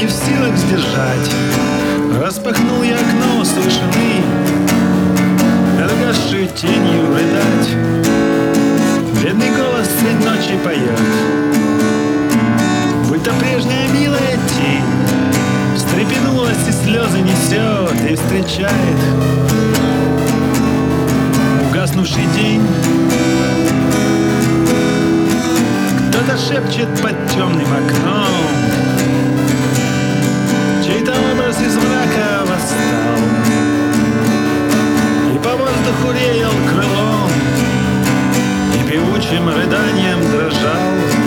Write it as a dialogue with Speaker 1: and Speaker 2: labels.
Speaker 1: не в силах сдержать, распахнул я окно с вышины, дорогаши тенью рыдать. Бедный голос средь ночи поет, будто прежняя милая тень встрепенулась и слезы несет, и встречает угаснувший день. Кто-то шепчет под темным окном, чей-то образ из мрака восстал и по воздуху реял крылом, и певучим рыданием дрожал.